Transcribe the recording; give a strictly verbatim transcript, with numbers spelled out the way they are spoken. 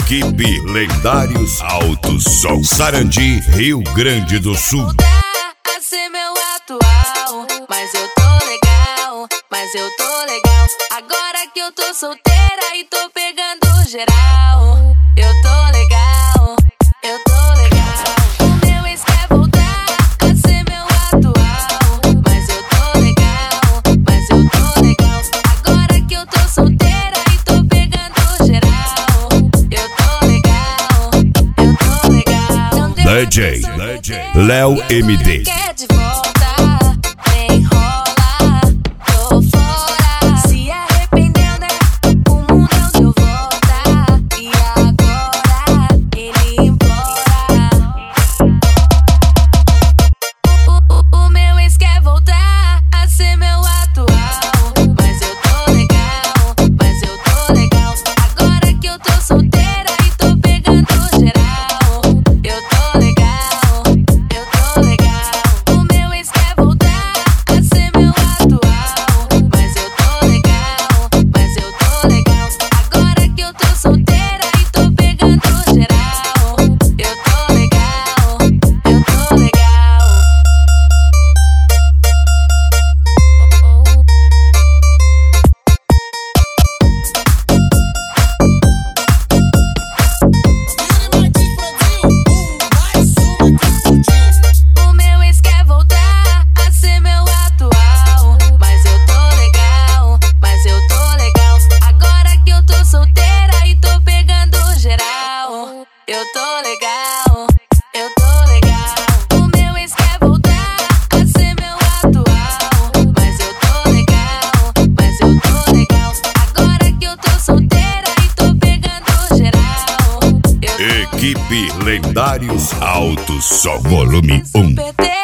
Equipe Lendários Alto Som, Sarandi, Rio Grande do Sul. A ser meu atual, mas eu tô legal, mas eu tô legal. Agora que eu tô solteira e tô pegando geral, eu tô legal, eu tô legal. O meu ex quer voltar a ser meu atual, mas eu tô legal, mas eu tô legal. Agora que eu tô solteira e tô pegando geral, eu tô legal, eu tô legal. D J Léo M D. Quer de volta, nem rola, tô fora. Se arrependeu, né? O mundo deu volta e agora ele implora. O, o, o meu ex quer voltar a ser meu atual, mas eu tô legal, mas eu tô legal. Agora que eu tô solteira e tô pegando geral, eu tô legal, eu tô legal. O meu ex quer voltar a ser meu atual, mas eu tô legal, mas eu tô legal. Agora que eu tô solteira e tô pegando geral, eu tô legal, eu tô legal. O meu ex quer voltar a ser meu atual, mas eu tô legal, mas eu tô legal. Agora que eu tô solteira e tô pegando geral, eu tô legal, eu tô legal. O meu ex quer voltar a ser meu atual, mas eu tô legal, mas eu tô legal. Agora que eu tô solteira e tô pegando geral, eu tô Equipe Lendários Alto Som, volume um. P T